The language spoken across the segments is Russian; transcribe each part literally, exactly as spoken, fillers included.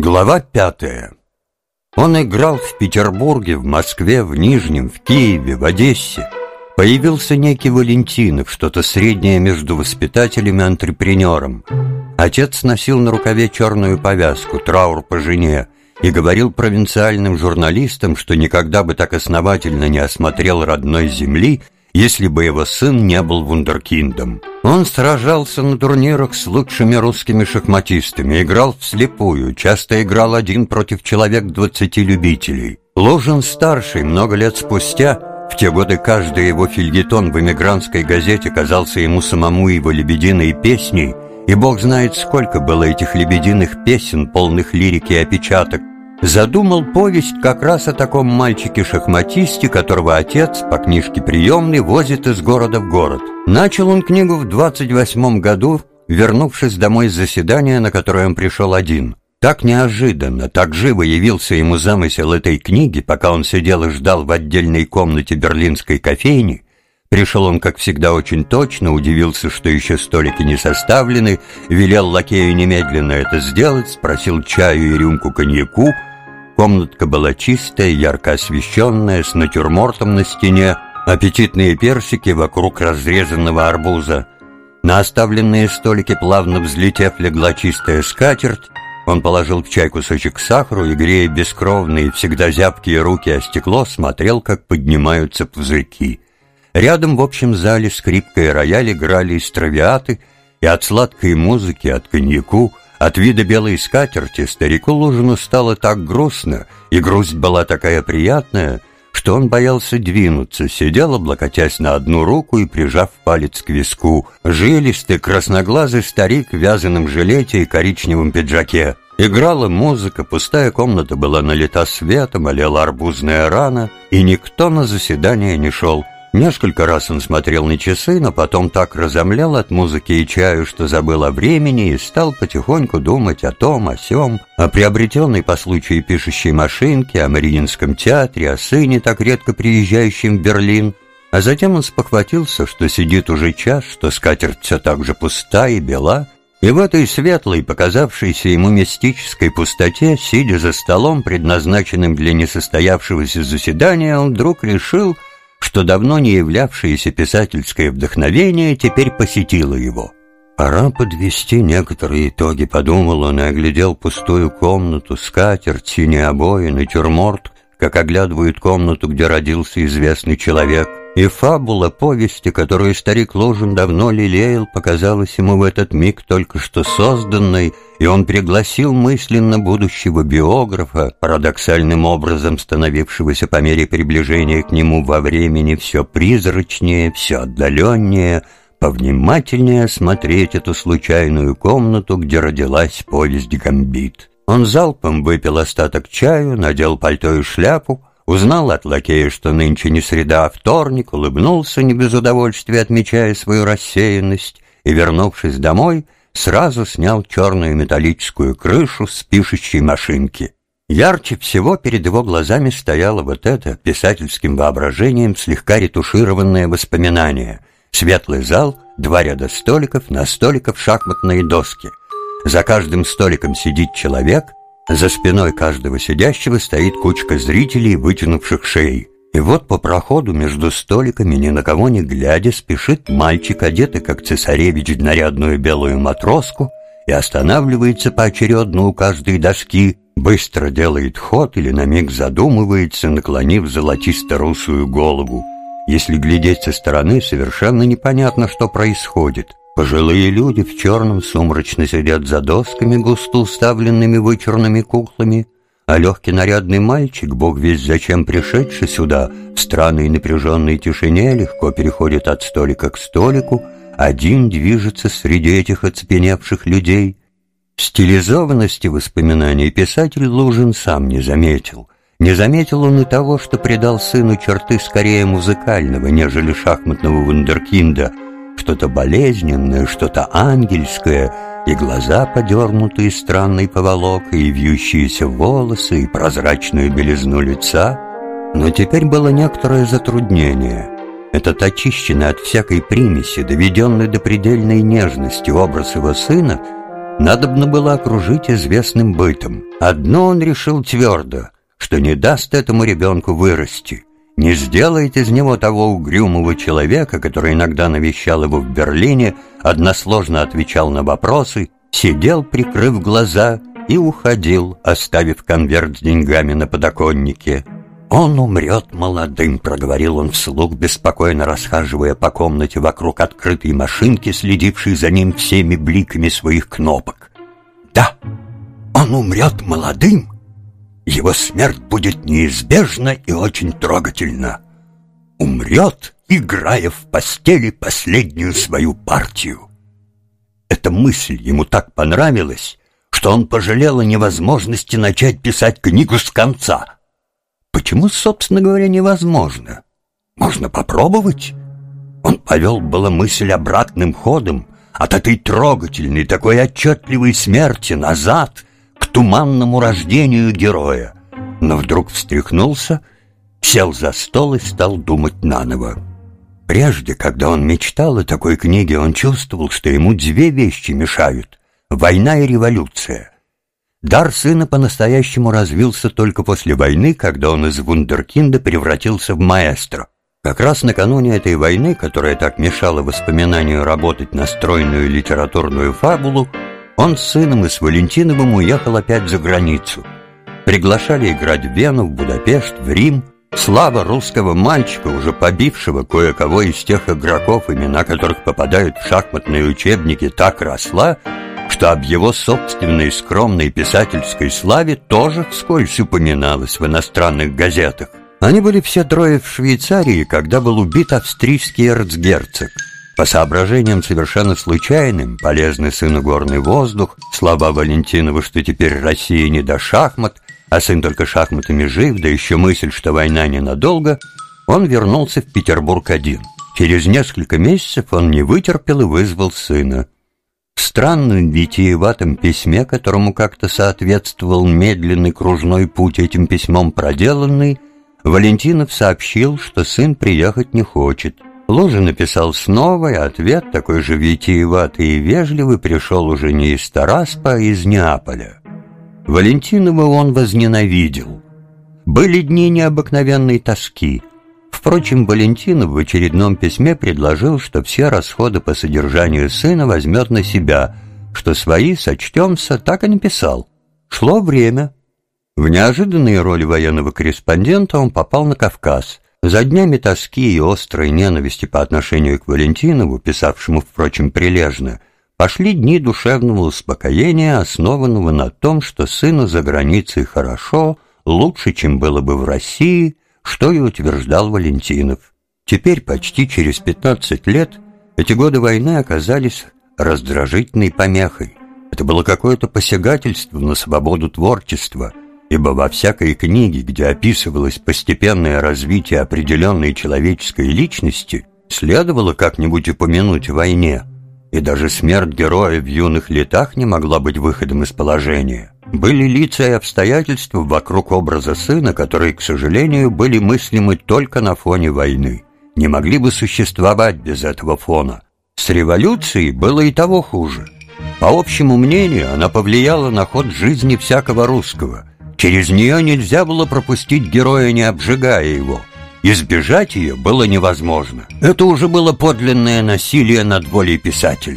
Глава пятая. Он играл в Петербурге, в Москве, в Нижнем, в Киеве, в Одессе. Появился некий Валентинов, что-то среднее между воспитателем и антрепренером. Отец носил на рукаве черную повязку, траур по жене, и говорил провинциальным журналистам, что никогда бы так основательно не осмотрел родной земли, если бы его сын не был вундеркиндом. Он сражался на турнирах с лучшими русскими шахматистами, играл вслепую, часто играл один против человек двадцати любителей. Лужин-старший много лет спустя, в те годы каждый его фельетон в эмигрантской газете казался ему самому его лебединой песней, и бог знает сколько было этих лебединых песен, полных лирики и опечаток, задумал повесть как раз о таком мальчике-шахматисте, которого отец по книжке приемной возит из города в город. Начал он книгу в двадцать восьмом году, вернувшись домой с заседания, на которое он пришел один. Так неожиданно, так живо явился ему замысел этой книги, пока он сидел и ждал в отдельной комнате берлинской кофейни. Пришел он, как всегда, очень точно, удивился, что еще столики не составлены, велел лакею немедленно это сделать, спросил чаю и рюмку коньяку. Комнатка была чистая, ярко освещенная, с натюрмортом на стене, аппетитные персики вокруг разрезанного арбуза. На оставленные столики, плавно взлетев, легла чистая скатерть. Он положил в чай кусочек сахару и, грея бескровные, всегда зябкие руки о стекло, смотрел, как поднимаются пузырьки. Рядом в общем зале скрипка и рояль играли из травиаты, и от сладкой музыки, от коньяку, от вида белой скатерти старику Лужину стало так грустно, и грусть была такая приятная, что он боялся двинуться, сидел, облокотясь на одну руку и прижав палец к виску. Жилистый, красноглазый старик в вязаном жилете и коричневом пиджаке. Играла музыка, пустая комната была налита светом, олела арбузная рана, и никто на заседание не шел. Несколько раз он смотрел на часы, но потом так разомлел от музыки и чаю, что забыл о времени и стал потихоньку думать о том, о сём, о приобретенной по случаю пишущей машинке, о Мариинском театре, о сыне, так редко приезжающем в Берлин. А затем он спохватился, что сидит уже час, что скатерть все так же пуста и бела, и в этой светлой, показавшейся ему мистической пустоте, сидя за столом, предназначенным для несостоявшегося заседания, он вдруг решил, что давно не являвшееся писательское вдохновение теперь посетило его. «Пора подвести некоторые итоги», — подумал он и оглядел пустую комнату, скатерть, синие обои, натюрморт, как оглядывают комнату, где родился известный человек. И фабула повести, которую старик Лужин давно лелеял, показалась ему в этот миг только что созданной, и он пригласил мысленно будущего биографа, парадоксальным образом становившегося по мере приближения к нему во времени все призрачнее, все отдаленнее, повнимательнее осмотреть эту случайную комнату, где родилась повесть «Гамбит». Он залпом выпил остаток чаю, надел пальто и шляпу, узнал от лакея, что нынче не среда, а вторник, улыбнулся не без удовольствия, отмечая свою рассеянность, и, вернувшись домой, сразу снял черную металлическую крышу с пишущей машинки. Ярче всего перед его глазами стояло вот это, писательским воображением слегка ретушированное воспоминание. Светлый зал, два ряда столиков, на столиках шахматные доски. За каждым столиком сидит человек, за спиной каждого сидящего стоит кучка зрителей, вытянувших шеи. И вот по проходу между столиками, ни на кого не глядя, спешит мальчик, одетый как цесаревич в нарядную белую матроску, и останавливается поочередно у каждой доски, быстро делает ход или на миг задумывается, наклонив золотисто-русую голову. Если глядеть со стороны, совершенно непонятно, что происходит. Пожилые люди в черном сумрачно сидят за досками, густо уставленными вычурными куклами, а легкий нарядный мальчик, бог весть зачем пришедший сюда, в странной напряженной тишине легко переходит от столика к столику, один движется среди этих оцепеневших людей. Стилизованности воспоминаний писатель Лужин сам не заметил. Не заметил он и того, что придал сыну черты скорее музыкального, нежели шахматного вундеркинда, что-то болезненное, что-то ангельское, и глаза, подернутые странной поволокой, и вьющиеся волосы, и прозрачную белизну лица. Но теперь было некоторое затруднение. Этот очищенный от всякой примеси, доведенный до предельной нежности образ его сына надобно было окружить известным бытом. Одно он решил твердо, что не даст этому ребенку вырасти, не сделает из него того угрюмого человека, который иногда навещал его в Берлине, односложно отвечал на вопросы, сидел, прикрыв глаза, и уходил, оставив конверт с деньгами на подоконнике. «Он умрет молодым», — проговорил он вслух, беспокойно расхаживая по комнате вокруг открытой машинки, следившей за ним всеми бликами своих кнопок. «Да, он умрет молодым. Его смерть будет неизбежна и очень трогательна. Умрет, играя в постели последнюю свою партию». Эта мысль ему так понравилась, что он пожалел о невозможности начать писать книгу с конца. Почему, собственно говоря, невозможно? Можно попробовать. Он повел было мысль обратным ходом от этой трогательной, такой отчетливой смерти назад к туманному рождению героя, но вдруг встряхнулся, сел за стол и стал думать наново. Прежде, когда он мечтал о такой книге, он чувствовал, что ему две вещи мешают — война и революция. Дар сына по-настоящему развился только после войны, когда он из вундеркинда превратился в маэстро. Как раз накануне этой войны, которая так мешала воспоминанию работать на стройную литературную фабулу, он с сыном и с Валентиновым уехал опять за границу. Приглашали играть в Вену, в Будапешт, в Рим. Слава русского мальчика, уже побившего кое-кого из тех игроков, имена которых попадают в шахматные учебники, так росла, что об его собственной скромной писательской славе тоже вскользь упоминалось в иностранных газетах. Они были все трое в Швейцарии, когда был убит австрийский эрцгерцог. По соображениям совершенно случайным, полезный сыну горный воздух, слова Валентинова, что теперь Россия не до шахмат, а сын только шахматами жив, да еще мысль, что война ненадолго, он вернулся в Петербург один. Через несколько месяцев он не вытерпел и вызвал сына. В странном витиеватом письме, которому как-то соответствовал медленный кружной путь этим письмом проделанный, Валентинов сообщил, что сын приехать не хочет. Лужин написал снова, и ответ, такой же витиеватый и вежливый, пришел уже не из Тараспа, а из Неаполя. Валентинова он возненавидел. Были дни необыкновенной тоски. Впрочем, Валентинов в очередном письме предложил, что все расходы по содержанию сына возьмет на себя, что свои сочтемся, так и написал. Шло время. В неожиданные роли военного корреспондента он попал на Кавказ. За днями тоски и острой ненависти по отношению к Валентинову, писавшему, впрочем, прилежно, пошли дни душевного успокоения, основанного на том, что сыну за границей хорошо, лучше, чем было бы в России, что и утверждал Валентинов. Теперь, почти через пятнадцать лет, эти годы войны оказались раздражительной помехой. Это было какое-то посягательство на свободу творчества, ибо во всякой книге, где описывалось постепенное развитие определенной человеческой личности, следовало как-нибудь упомянуть о войне. И даже смерть героя в юных летах не могла быть выходом из положения. Были лица и обстоятельства вокруг образа сына, которые, к сожалению, были мыслимы только на фоне войны. Не могли бы существовать без этого фона. С революцией было и того хуже. По общему мнению, она повлияла на ход жизни всякого русского. Через нее нельзя было пропустить героя, не обжигая его. Избежать ее было невозможно. Это уже было подлинное насилие над волей писателя.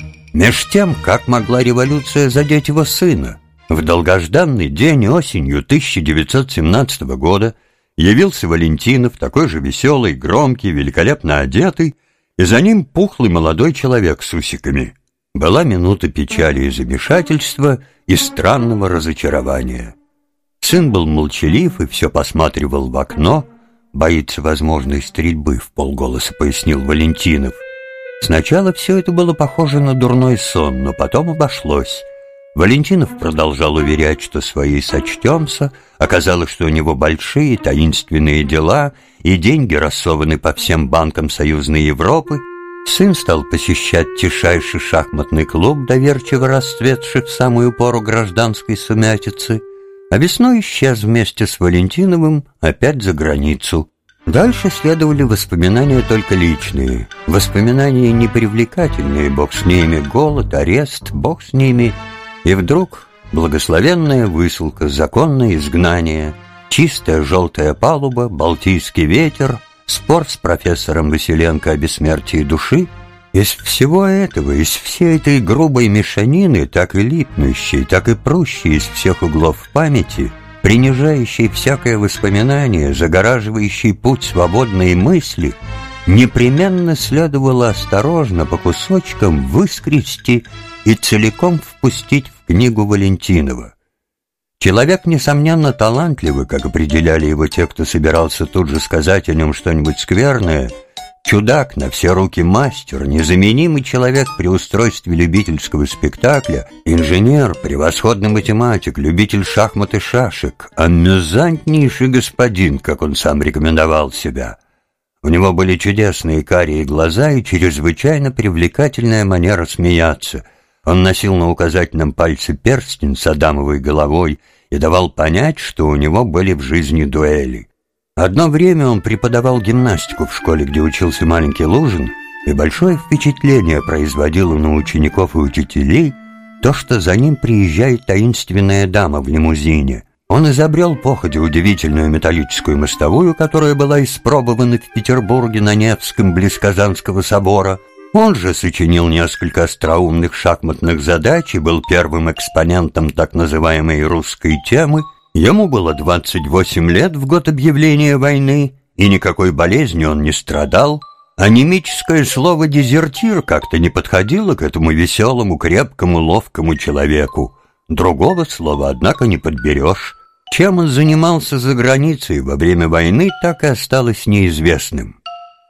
Меж тем, как могла революция задеть его сына? В долгожданный день осенью тысяча девятьсот семнадцатого года явился Валентинов, такой же веселый, громкий, великолепно одетый, и за ним пухлый молодой человек с усиками. Была минута печали и замешательства и странного разочарования. Сын был молчалив и все посматривал в окно, боится возможной стрельбы, — вполголоса пояснил Валентинов. Сначала все это было похоже на дурной сон, но потом обошлось. Валентинов продолжал уверять, что свои сочтемся. Оказалось, что у него большие таинственные дела, и деньги рассованы по всем банкам Союзной Европы. Сын стал посещать тишайший шахматный клуб, доверчиво расцветший в самую пору гражданской сумятицы, а весной исчез вместе с Валентиновым опять за границу. Дальше следовали воспоминания только личные. Воспоминания непривлекательные, бог с ними, голод, арест, бог с ними. И вдруг благословенная высылка, законное изгнание, чистая желтая палуба, балтийский ветер, спор с профессором Василенко о бессмертии души. Из всего этого, из всей этой грубой мешанины, так и липнущей, так и прущей из всех углов памяти, принижающей всякое воспоминание, загораживающей путь свободной мысли, непременно следовало осторожно по кусочкам выскрести и целиком впустить в книгу Валентинова. Человек, несомненно, талантливый, как определяли его те, кто собирался тут же сказать о нем что-нибудь скверное, чудак, на все руки мастер, незаменимый человек при устройстве любительского спектакля, инженер, превосходный математик, любитель шахмат и шашек, амюзантнейший господин, как он сам рекомендовал себя. У него были чудесные карие глаза и чрезвычайно привлекательная манера смеяться. Он носил на указательном пальце перстень с адамовой головой и давал понять, что у него были в жизни дуэли. Одно время он преподавал гимнастику в школе, где учился маленький Лужин, и большое впечатление производило на учеников и учителей то, что за ним приезжает таинственная дама в лимузине. Он изобрел походе удивительную металлическую мостовую, которая была испробована в Петербурге на Невском близ Казанского собора. Он же сочинил несколько остроумных шахматных задач и был первым экспонентом так называемой русской темы. Ему было двадцать восемь лет в год объявления войны, и никакой болезни он не страдал. Анемическое слово «дезертир» как-то не подходило к этому веселому, крепкому, ловкому человеку. Другого слова, однако, не подберешь. Чем он занимался за границей во время войны, так и осталось неизвестным.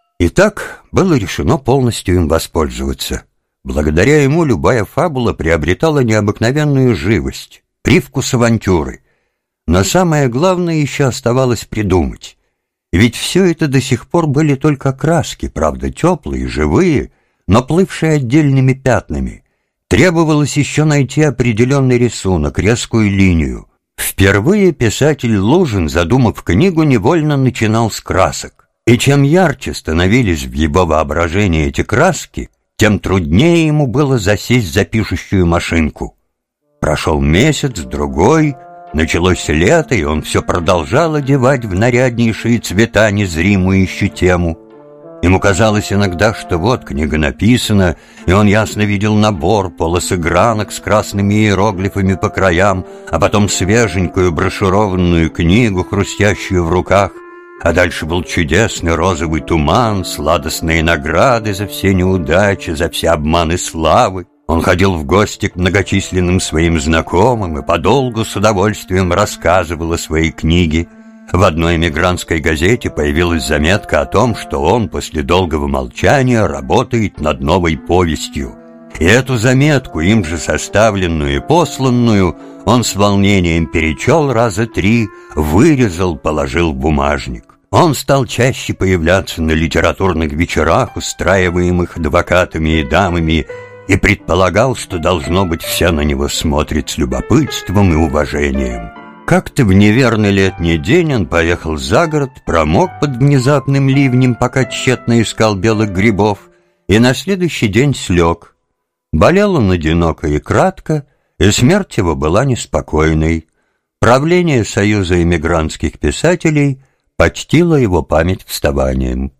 Итак, было решено полностью им воспользоваться. Благодаря ему любая фабула приобретала необыкновенную живость, привкус авантюры. Но самое главное еще оставалось придумать. Ведь все это до сих пор были только краски, правда, теплые, живые, но плывшие отдельными пятнами. Требовалось еще найти определенный рисунок, резкую линию. Впервые писатель Лужин, задумав книгу, невольно начинал с красок. И чем ярче становились в его воображении эти краски, тем труднее ему было засесть за пишущую машинку. Прошел месяц, другой, началось лето, и он все продолжал одевать в наряднейшие цвета незримую еще тему. Ему казалось иногда, что вот книга написана, и он ясно видел набор, полосы гранок с красными иероглифами по краям, а потом свеженькую брошюрованную книгу, хрустящую в руках. А дальше был чудесный розовый туман, сладостные награды за все неудачи, за все обманы славы. Он ходил в гости к многочисленным своим знакомым и подолгу с удовольствием рассказывал о своей книге. В одной эмигрантской газете появилась заметка о том, что он после долгого молчания работает над новой повестью. И эту заметку, им же составленную и посланную, он с волнением перечел раза три, вырезал, положил в бумажник. Он стал чаще появляться на литературных вечерах, устраиваемых адвокатами и дамами, и предполагал, что, должно быть, все на него смотрят с любопытством и уважением. Как-то в неверный летний день он поехал за город, промок под внезапным ливнем, пока тщетно искал белых грибов, и на следующий день слег. Болел он одиноко и кратко, и смерть его была неспокойной. Правление Союза эмигрантских писателей почтило его память вставанием.